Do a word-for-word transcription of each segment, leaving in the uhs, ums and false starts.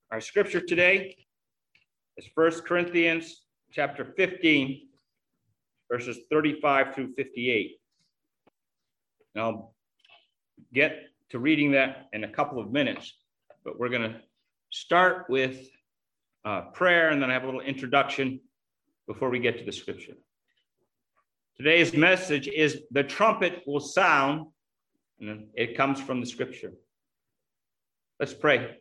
Our scripture today is First Corinthians chapter fifteen, verses thirty-five through fifty-eight. And I'll get to reading that in a couple of minutes, but we're going to start with uh, prayer, and then I have a little introduction before we get to the scripture. Today's message is "The trumpet will sound," and it comes from the scripture. Let's pray.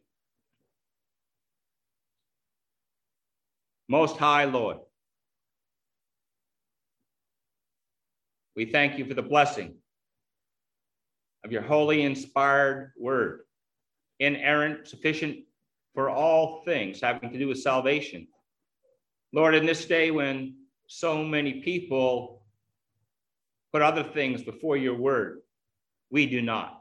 Most High Lord, we thank you for the blessing of your holy inspired word, inerrant, sufficient for all things having to do with salvation. Lord, in this day when so many people put other things before your word, we do not.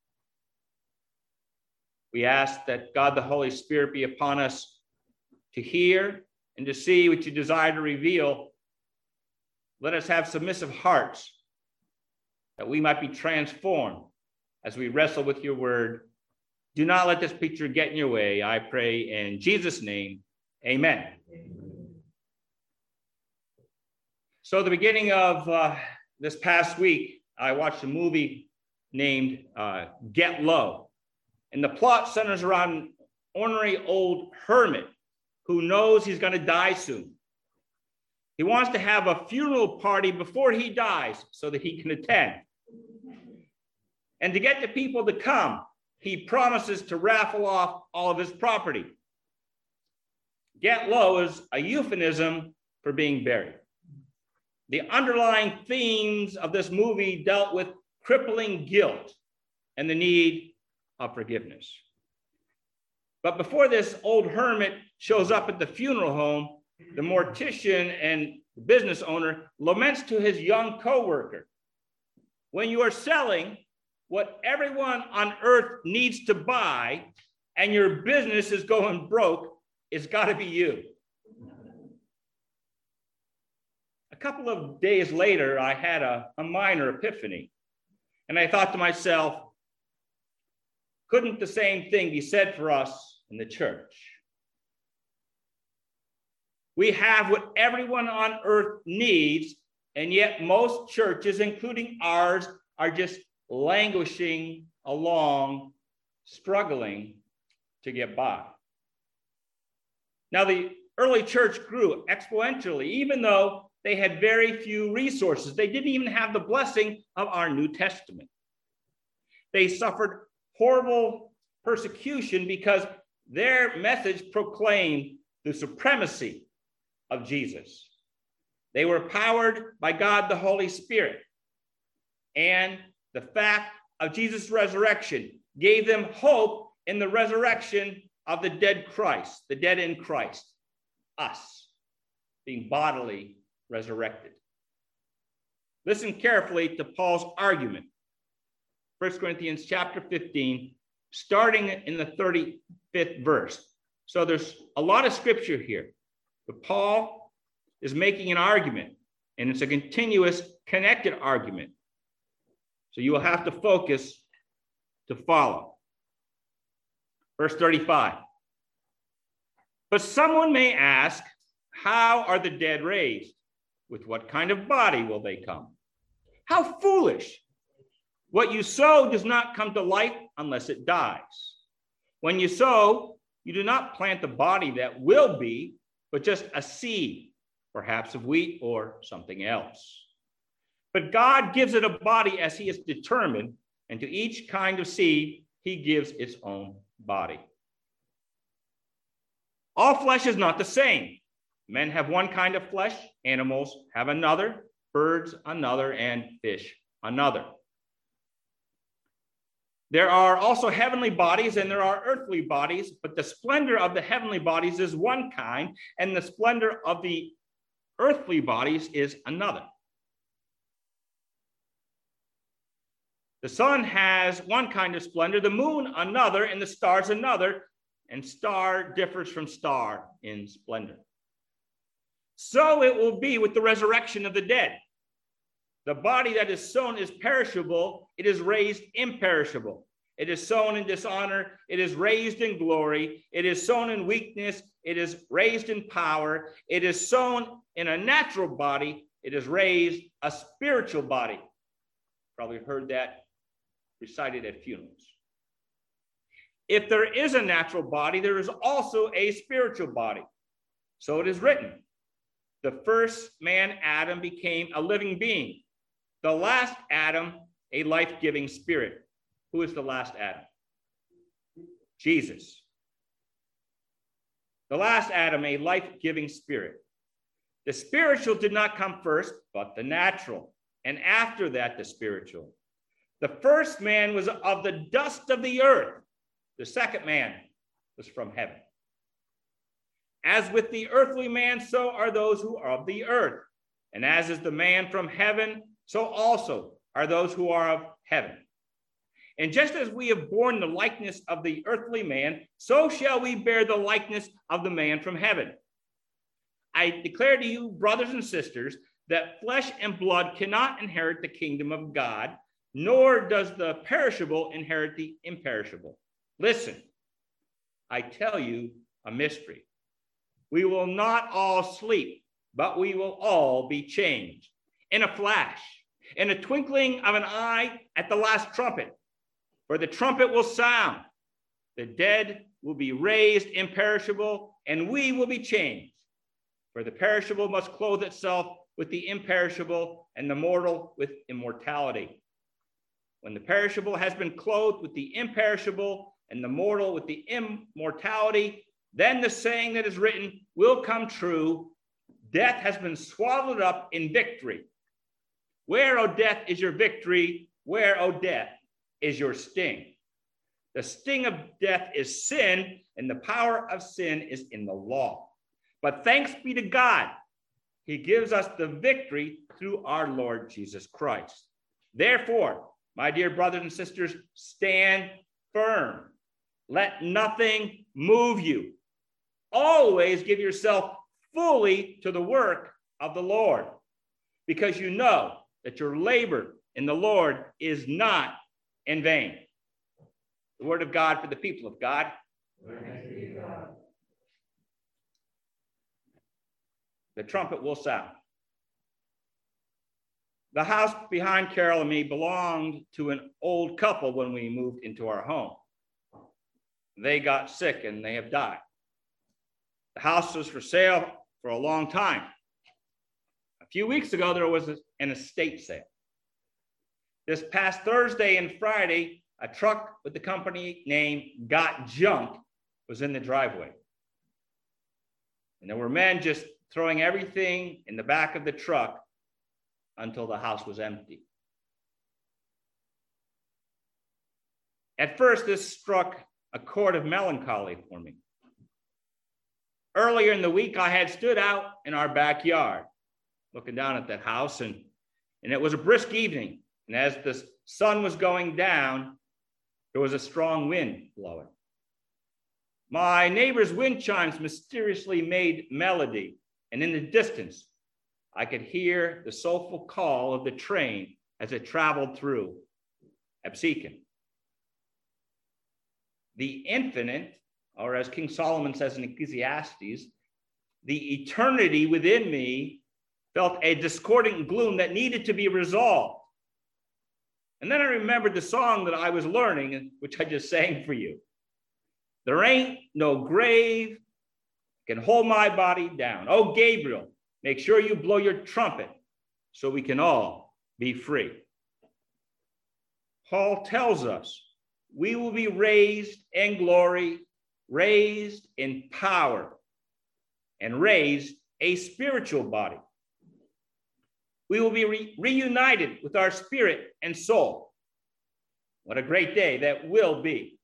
We ask that God the Holy Spirit be upon us to hear and to see what you desire to reveal. Let us have submissive hearts that we might be transformed as we wrestle with your word. Do not let this picture get in your way, I pray in Jesus' name, amen. Amen. So the beginning of uh, this past week, I watched a movie named uh, Get Low. And the plot centers around an ornery old hermit who knows he's going to die soon. He wants to have a funeral party before he dies so that he can attend. And to get the people to come, he promises to raffle off all of his property. Get low is a euphemism for being buried. The underlying themes of this movie dealt with crippling guilt and the need of forgiveness. But before this old hermit shows up at the funeral home, the mortician and business owner laments to his young coworker, when you are selling what everyone on earth needs to buy and your business is going broke, it's got to be you. A couple of days later, I had a, a minor epiphany, and I thought to myself, couldn't the same thing be said for us in the church? We have what everyone on earth needs, and yet most churches, including ours, are just languishing along, struggling to get by. Now, the early church grew exponentially, even though they had very few resources. They didn't even have the blessing of our New Testament. They suffered horrible persecution because their message proclaimed the supremacy of Jesus. They were powered by God the Holy Spirit, and the fact of Jesus' resurrection gave them hope in the resurrection of the dead Christ, the dead in Christ, us being bodily resurrected. Listen carefully to Paul's argument. First Corinthians chapter fifteen, starting in the thirty-fifth verse. So there's a lot of scripture here, but Paul is making an argument, and it's a continuous, connected argument. So you will have to focus to follow. Verse thirty-five. But someone may ask, how are the dead raised? With what kind of body will they come? How foolish! What you sow does not come to life unless it dies. When you sow, you do not plant the body that will be, but just a seed, perhaps of wheat or something else. But God gives it a body as he has determined, and to each kind of seed, he gives its own body. All flesh is not the same. Men have one kind of flesh, animals have another, birds another, and fish another. There are also heavenly bodies and there are earthly bodies, but the splendor of the heavenly bodies is one kind, and the splendor of the earthly bodies is another. The sun has one kind of splendor, the moon another, and the stars another, and star differs from star in splendor. So it will be with the resurrection of the dead. The body that is sown is perishable, it is raised imperishable. It is sown in dishonor. It is raised in glory. It is sown in weakness. It is raised in power. It is sown in a natural body. It is raised a spiritual body. Probably heard that recited at funerals. If there is a natural body, there is also a spiritual body. So it is written, the first man, Adam, became a living being. The last Adam, a life-giving spirit. Who is the last Adam? Jesus. The last Adam, a life-giving spirit. The spiritual did not come first, but the natural, and after that, the spiritual. The first man was of the dust of the earth. The second man was from heaven. As with the earthly man, so are those who are of the earth. And as is the man from heaven, so also are those who are of heaven. And just as we have borne the likeness of the earthly man, so shall we bear the likeness of the man from heaven. I declare to you, brothers and sisters, that flesh and blood cannot inherit the kingdom of God, nor does the perishable inherit the imperishable. Listen, I tell you a mystery. We will not all sleep, but we will all be changed in a flash, in a twinkling of an eye at the last trumpet. For the trumpet will sound, the dead will be raised imperishable, and we will be changed. For the perishable must clothe itself with the imperishable, and the mortal with immortality. When the perishable has been clothed with the imperishable, and the mortal with the immortality, then the saying that is written will come true. Death has been swallowed up in victory. Where, O death, is your victory? Where, O death, is your sting? The sting of death is sin, and the power of sin is in the law. But thanks be to God, he gives us the victory through our Lord Jesus Christ. Therefore, my dear brothers and sisters, stand firm. Let nothing move you. Always give yourself fully to the work of the Lord, because you know that your labor in the Lord is not in vain. The word of God for the people of God. Thanks be to God. The trumpet will sound. The house behind Carol and me belonged to an old couple when we moved into our home. They got sick and they have died. The house was for sale for a long time. A few weeks ago, there was an estate sale. This past Thursday and Friday, a truck with the company name Got Junk was in the driveway. And there were men just throwing everything in the back of the truck until the house was empty. At first, this struck a chord of melancholy for me. Earlier in the week, I had stood out in our backyard, looking down at that house, and, and it was a brisk evening. And as the sun was going down, there was a strong wind blowing. My neighbor's wind chimes mysteriously made melody, and in the distance, I could hear the soulful call of the train as it traveled through Absecon. The infinite, or as King Solomon says in Ecclesiastes, the eternity within me felt a discordant gloom that needed to be resolved. And then I remembered the song that I was learning, which I just sang for you. There ain't no grave can hold my body down. Oh, Gabriel, make sure you blow your trumpet so we can all be free. Paul tells us we will be raised in glory, raised in power, and raised a spiritual body. We will be re- reunited with our spirit and soul. What a great day that will be.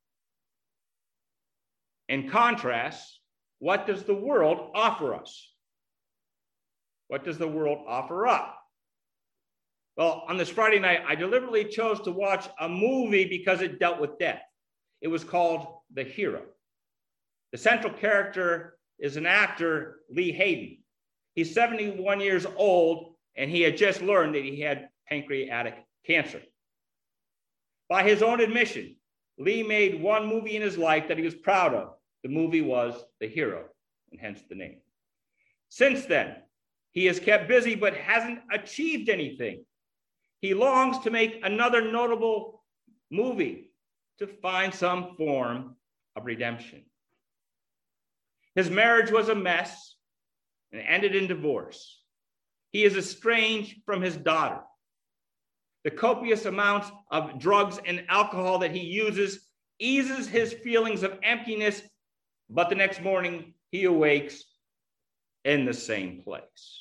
In contrast, what does the world offer us? What does the world offer up? Well, on this Friday night, I deliberately chose to watch a movie because it dealt with death. It was called The Hero. The central character is an actor, Lee Hayden. He's seventy-one years old, and he had just learned that he had pancreatic cancer. By his own admission, Lee made one movie in his life that he was proud of. The movie was The Hero, and hence the name. Since then, he has kept busy but hasn't achieved anything. He longs to make another notable movie to find some form of redemption. His marriage was a mess and ended in divorce. He is estranged from his daughter. The copious amounts of drugs and alcohol that he uses eases his feelings of emptiness, but the next morning he awakes in the same place.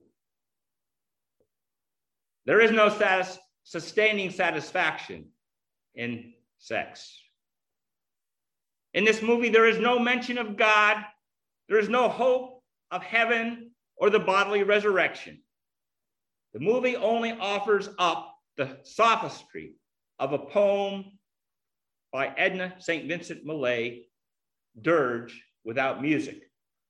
There is no satis- sustaining satisfaction in sex. In this movie, there is no mention of God. There is no hope of heaven or the bodily resurrection. The movie only offers up the sophistry of a poem by Edna Saint Vincent Millay, Dirge Without Music.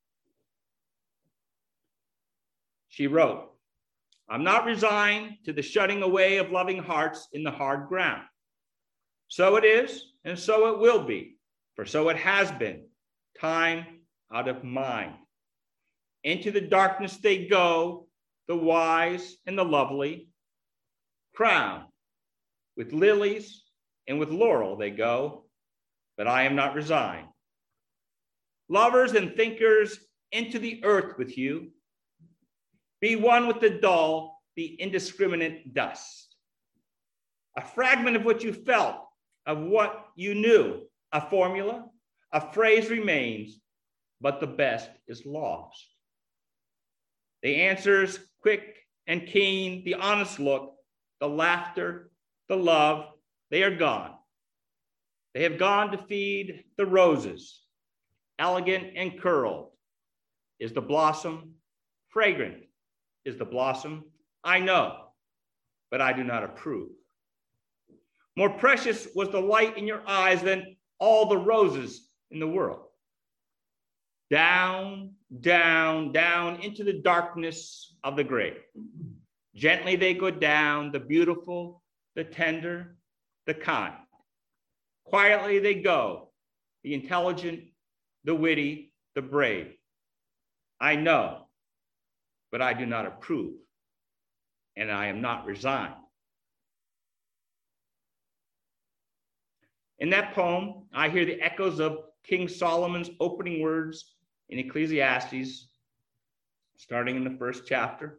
She wrote, I'm not resigned to the shutting away of loving hearts in the hard ground. So it is, and so it will be, for so it has been, time out of mind. Into the darkness they go, the wise and the lovely, crowned with lilies and with laurel they go, but I am not resigned. Lovers and thinkers into the earth with you, be one with the dull, the indiscriminate dust. A fragment of what you felt, of what you knew, a formula, a phrase remains, but the best is lost. The answers, quick and keen, the honest look, the laughter, the love, they are gone. They have gone to feed the roses, elegant and curled. Is the blossom fragrant? Is the blossom? I know, but I do not approve. More precious was the light in your eyes than all the roses in the world. Down, down, down into the darkness of the grave. Gently they go down, the beautiful, the tender, the kind. Quietly they go, the intelligent, the witty, the brave. I know, but I do not approve, and I am not resigned. In that poem, I hear the echoes of King Solomon's opening words in Ecclesiastes, starting in the first chapter.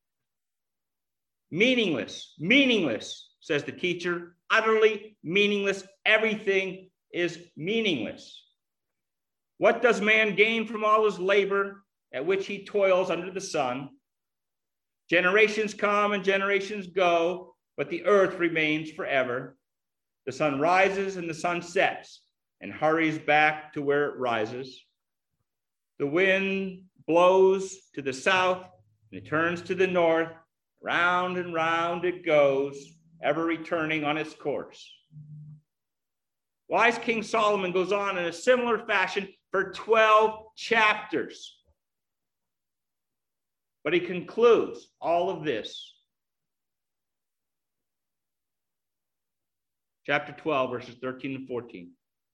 Meaningless, meaningless, says the teacher, utterly meaningless. Everything is meaningless. What does man gain from all his labor at which he toils under the sun? Generations come and generations go, but the earth remains forever. The sun rises and the sun sets and hurries back to where it rises. The wind blows to the south and it turns to the north. Round and round it goes, ever returning on its course. Wise King Solomon goes on in a similar fashion for twelve chapters. But he concludes all of this. Chapter twelve, verses thirteen and fourteen.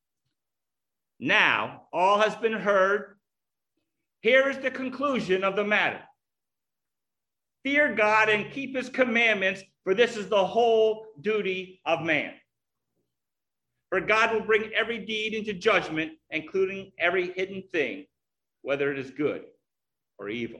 Now, all has been heard. Here is the conclusion of the matter. Fear God and keep his commandments, for this is the whole duty of man. For God will bring every deed into judgment, including every hidden thing, whether it is good or evil.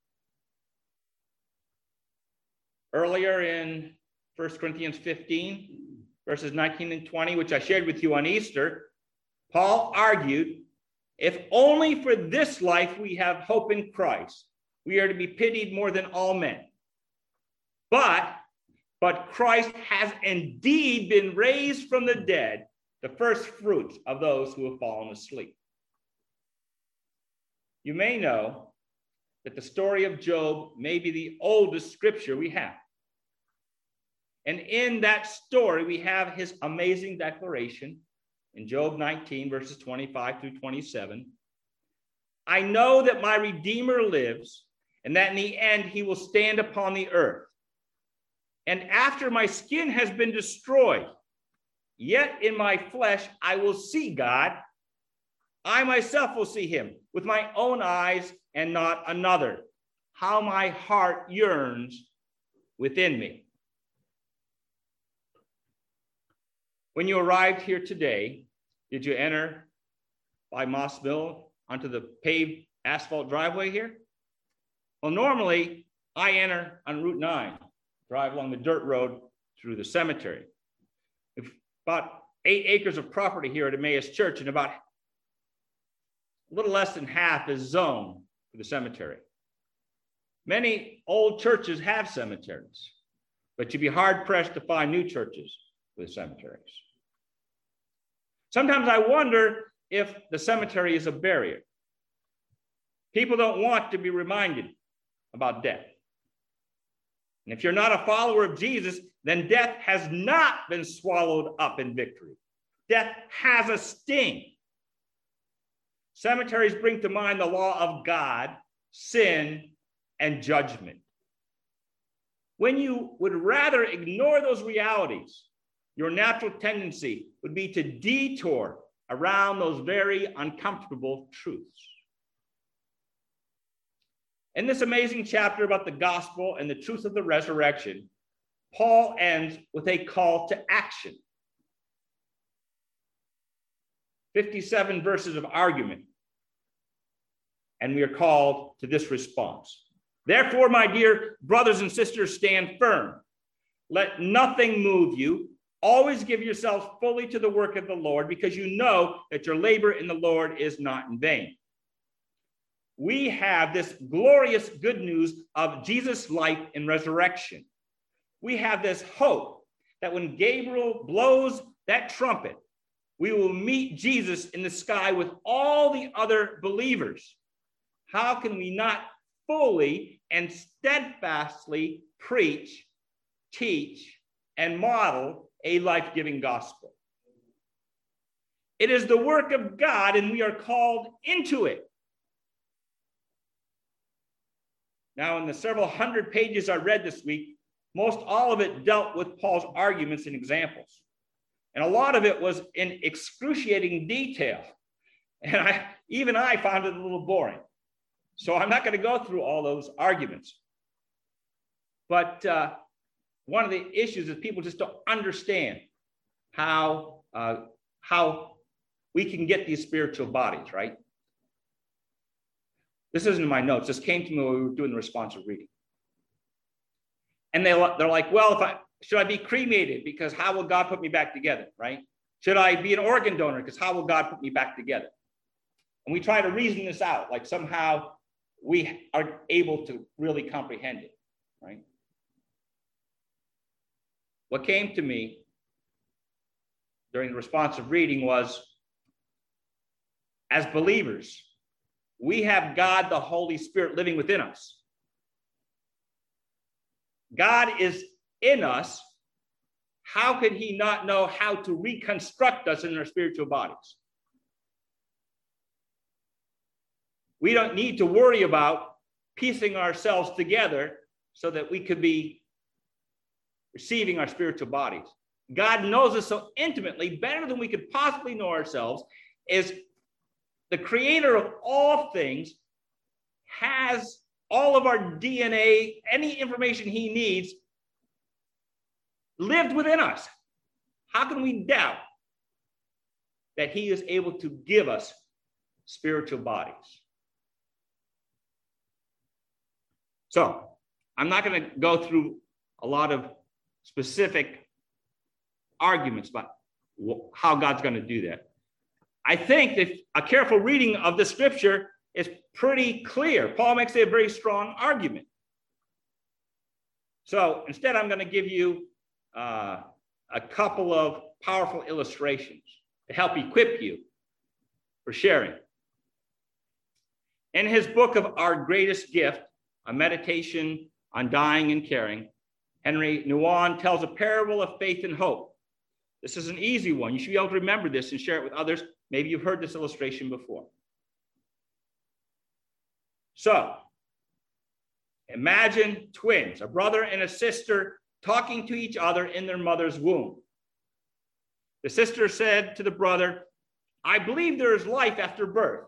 Earlier in First Corinthians fifteen, verses nineteen and twenty, which I shared with you on Easter, Paul argued, if only for this life we have hope in Christ, we are to be pitied more than all men. But, but Christ has indeed been raised from the dead, the first fruits of those who have fallen asleep. You may know that the story of Job may be the oldest scripture we have. And in that story, we have his amazing declaration in Job nineteen, verses twenty-five through twenty-seven. I know that my Redeemer lives, and that in the end he will stand upon the earth. And after my skin has been destroyed, Yet in my flesh I will see God. I myself will see him with my own eyes and not another. How my heart yearns within me. When you arrived here today, did you enter by Moss Mill onto the paved asphalt driveway here? Well, normally I enter on Route nine, drive along the dirt road through the cemetery. If about eight acres of property here at Emmaus Church, and about a little less than half is zoned for the cemetery. Many old churches have cemeteries, but you'd be hard-pressed to find new churches with cemeteries. Sometimes I wonder if the cemetery is a barrier. People don't want to be reminded about death. And if you're not a follower of Jesus, then death has not been swallowed up in victory. Death has a sting. Cemeteries bring to mind the law of God, sin, and judgment. When you would rather ignore those realities, your natural tendency would be to detour around those very uncomfortable truths. In this amazing chapter about the gospel and the truth of the resurrection, Paul ends with a call to action. fifty-seven verses of argument, and we are called to this response. Therefore, my dear brothers and sisters, stand firm. Let nothing move you. Always give yourselves fully to the work of the Lord, because you know that your labor in the Lord is not in vain. We have this glorious good news of Jesus' life and resurrection. We have this hope that when Gabriel blows that trumpet, we will meet Jesus in the sky with all the other believers. How can we not fully and steadfastly preach, teach, and model a life-giving gospel? It is the work of God, and we are called into it. Now, in the several hundred pages I read this week, most all of it dealt with Paul's arguments and examples. And a lot of it was in excruciating detail. And I, even I found it a little boring. So I'm not going to go through all those arguments. But uh, one of the issues is people just don't understand how, uh, how we can get these spiritual bodies, right? This isn't in my notes. This came to me when we were doing the responsive reading. And they, they're like, well, if I, should I be cremated? Because how will God put me back together, right? Should I be an organ donor? Because how will God put me back together? And we try to reason this out, like somehow we are able to really comprehend it, right? What came to me during the responsive reading was, as believers, we have God, the Holy Spirit, living within us. God is in us. How could he not know how to reconstruct us in our spiritual bodies? We don't need to worry about piecing ourselves together so that we could be receiving our spiritual bodies. God knows us so intimately, better than we could possibly know ourselves, is the creator of all things, has all of our D N A, any information he needs, lived within us. How can we doubt that he is able to give us spiritual bodies? So I'm not going to go through a lot of specific arguments about how God's going to do that. I think that a careful reading of the scripture is pretty clear. Paul makes a very strong argument. So instead, I'm going to give you uh, a couple of powerful illustrations to help equip you for sharing. In his book of Our Greatest Gift, A Meditation on Dying and Caring, Henry Nouwen tells a parable of faith and hope. This is an easy one. You should be able to remember this and share it with others. Maybe you've heard this illustration before. So, imagine twins, a brother and a sister, talking to each other in their mother's womb. The sister said to the brother, I believe there is life after birth.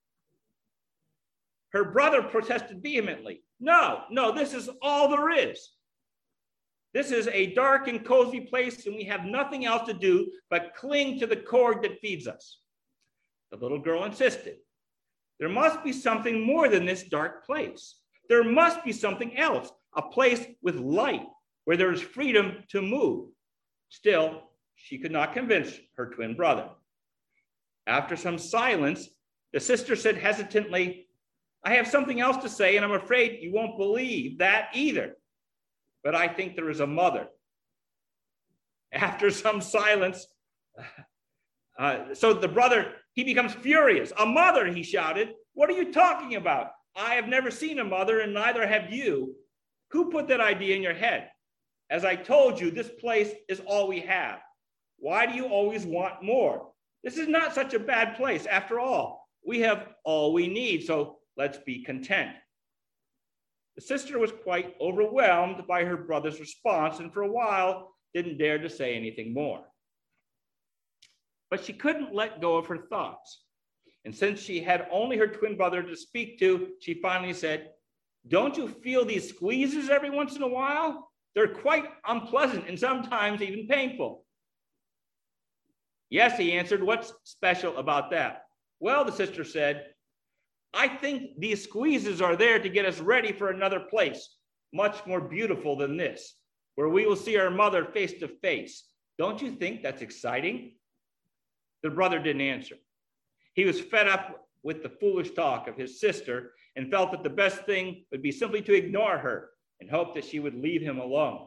Her brother protested vehemently. No, no, this is all there is. This is a dark and cozy place, and we have nothing else to do but cling to the cord that feeds us. The little girl insisted. There must be something more than this dark place. There must be something else, a place with light, where there is freedom to move. Still, she could not convince her twin brother. After some silence, the sister said hesitantly, I have something else to say, and I'm afraid you won't believe that either. But I think there is a mother. After some silence, uh, so the brother, he becomes furious. A mother, he shouted. What are you talking about? I have never seen a mother, and neither have you. Who put that idea in your head? As I told you, this place is all we have. Why do you always want more? This is not such a bad place. After all, we have all we need, so let's be content. The sister was quite overwhelmed by her brother's response, and for a while didn't dare to say anything more. But she couldn't let go of her thoughts. And since she had only her twin brother to speak to, she finally said, don't you feel these squeezes every once in a while? They're quite unpleasant and sometimes even painful. Yes, he answered, what's special about that? Well, the sister said, I think these squeezes are there to get us ready for another place, much more beautiful than this, where we will see our mother face to face. Don't you think that's exciting? The brother didn't answer. He was fed up with the foolish talk of his sister and felt that the best thing would be simply to ignore her and hope that she would leave him alone.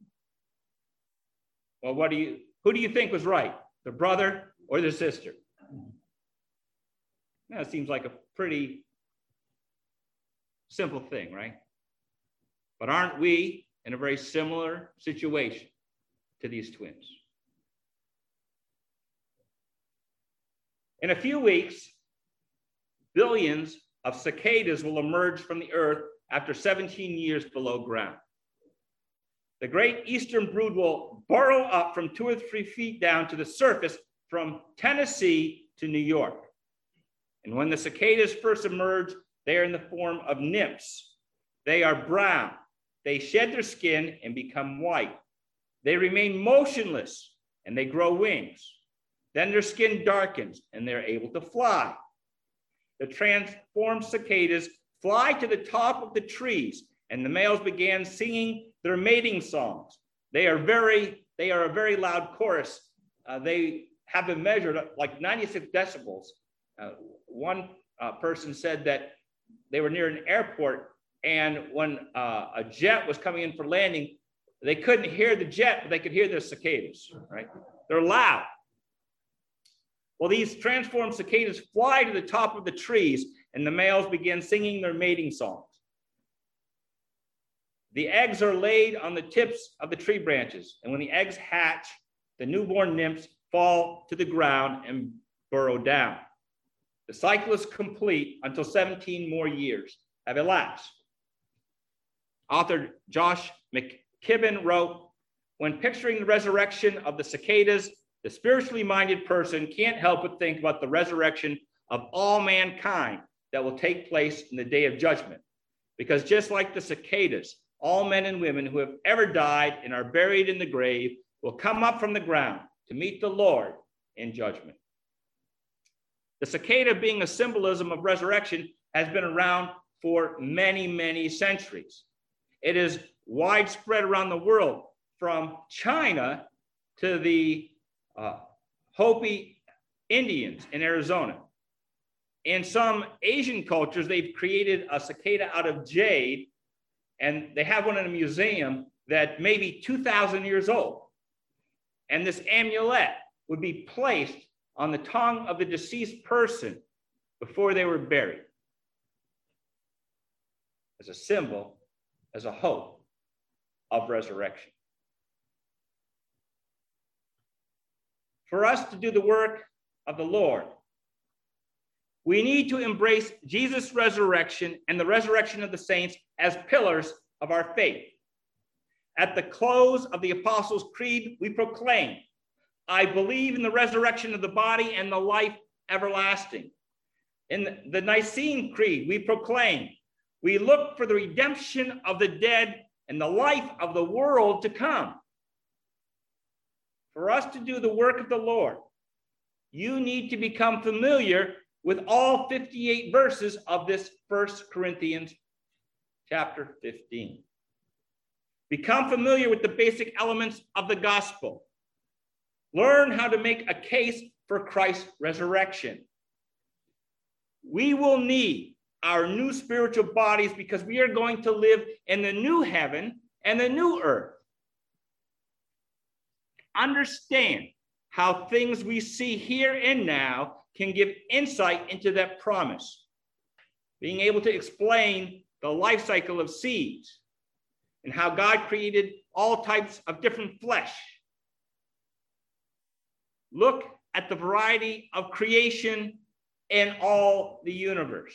Well, what do you, who do you think was right, the brother or the sister? Now, it seems like a pretty simple thing, right? But aren't we in a very similar situation to these twins? In a few weeks, billions of cicadas will emerge from the earth after seventeen years below ground. The great eastern brood will burrow up from two or three feet down to the surface from Tennessee to New York. And when the cicadas first emerge, they are in the form of nymphs. They are brown. They shed their skin and become white. They remain motionless and they grow wings. Then their skin darkens and they're able to fly. The transformed cicadas fly to the top of the trees, and the males began singing their mating songs. They are very, they are a very loud chorus. Uh, they have been measured at like ninety-six decibels. Uh, one uh, person said that they were near an airport, and when uh, a jet was coming in for landing, they couldn't hear the jet, but they could hear the cicadas, right? They're loud. Well, these transformed cicadas fly to the top of the trees, and the males begin singing their mating songs. The eggs are laid on the tips of the tree branches, and when the eggs hatch, the newborn nymphs fall to the ground and burrow down. The cycle is complete until seventeen more years have elapsed. Author Josh McKibben wrote, when picturing the resurrection of the cicadas, the spiritually minded person can't help but think about the resurrection of all mankind that will take place in the day of judgment. Because just like the cicadas, all men and women who have ever died and are buried in the grave will come up from the ground to meet the Lord in judgment. The cicada, being a symbolism of resurrection, has been around for many, many centuries. It is widespread around the world, from China to the uh, Hopi Indians in Arizona. In some Asian cultures, they've created a cicada out of jade, and they have one in a museum that may be two thousand years old. And this amulet would be placed on the tongue of the deceased person before they were buried, as a symbol, as a hope of resurrection. For us to do the work of the Lord, we need to embrace Jesus' resurrection and the resurrection of the saints as pillars of our faith. At the close of the Apostles' Creed, we proclaim, I believe in the resurrection of the body and the life everlasting. In the Nicene Creed, we proclaim, we look for the redemption of the dead and the life of the world to come. For us to do the work of the Lord, you need to become familiar with all fifty-eight verses of this First Corinthians chapter fifteen. Become familiar with the basic elements of the gospel. Learn how to make a case for Christ's resurrection. We will need our new spiritual bodies because we are going to live in the new heaven and the new earth. Understand how things we see here and now can give insight into that promise. Being able to explain the life cycle of seeds and how God created all types of different flesh. Look at the variety of creation in all the universe.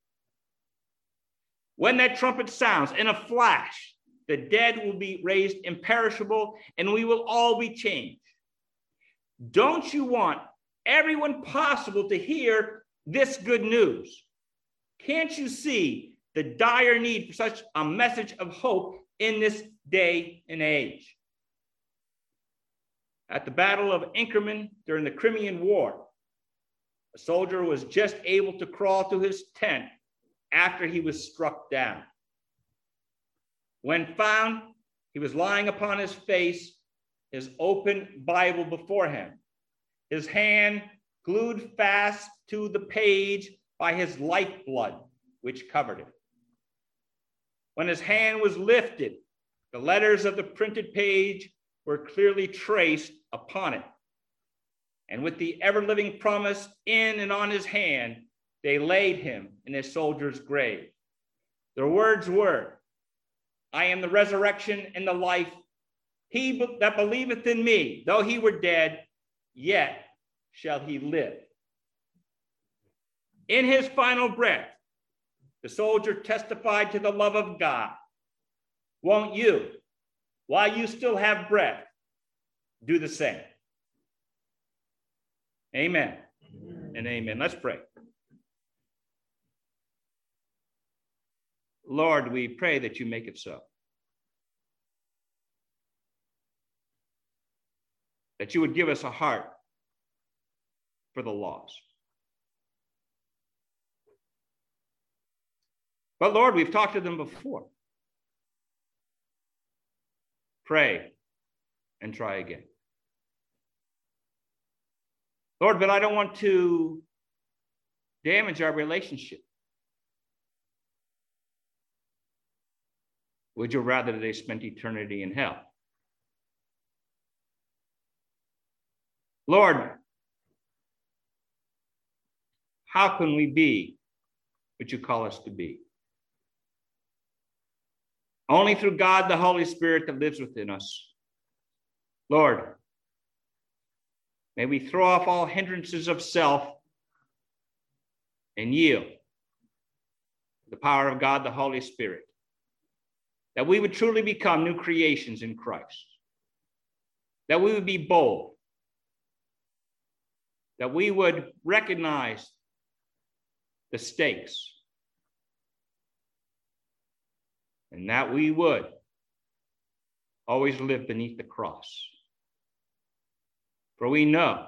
When that trumpet sounds in a flash, the dead will be raised imperishable and we will all be changed. Don't you want everyone possible to hear this good news? Can't you see the dire need for such a message of hope in this day and age? At the Battle of Inkerman during the Crimean War, a soldier was just able to crawl to his tent after he was struck down. When found, he was lying upon his face, his open Bible before him, his hand glued fast to the page by his lifeblood, which covered it. When his hand was lifted, the letters of the printed page were clearly traced upon it. And with the ever-living promise in and on his hand, they laid him in his soldier's grave. Their words were, I am the resurrection and the life. He that believeth in me, though he were dead, yet shall he live. In his final breath, the soldier testified to the love of God. Won't you, while you still have breath, do the same? Amen, amen. And amen. Let's pray. Lord, we pray that you make it so. That you would give us a heart for the lost. But Lord, we've talked to them before. Pray and try again. Lord, but I don't want to damage our relationship. Would you rather that they spent eternity in hell? Lord, how can we be what you call us to be? Only through God, the Holy Spirit that lives within us. Lord, may we throw off all hindrances of self and yield to the power of God, the Holy Spirit, that we would truly become new creations in Christ, that we would be bold, that we would recognize the stakes, and that we would always live beneath the cross. For we know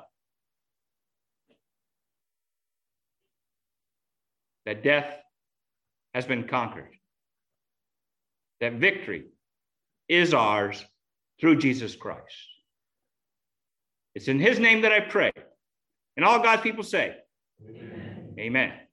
that death has been conquered, that victory is ours through Jesus Christ. It's in his name that I pray. And all God's people say, amen. Amen.